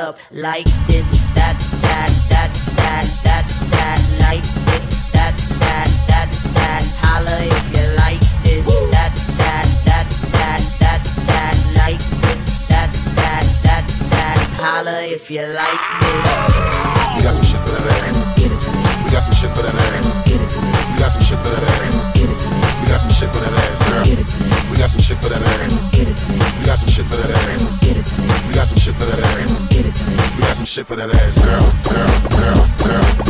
up like this. Sad, sad, sad, sad, sad, sad, like this. Sad, sad, sad, sad, holla if you like this. Sad, sad, sad, sad, sad, sad, like this. Sad, sad, sad, sad, holla if you like this. We got some shit for that ass. Give it to me. We got some shit for that ass. Give it to me. We got some shit for that ass. Give it to me. We got some shit for that ass, girl. Give it to me. We got some shit for that ass. Give it to me. We got some shit for that ass. Give it to me. We got some shit for that ass. Give it to me. We got some shit for that ass, girl, girl, girl, girl.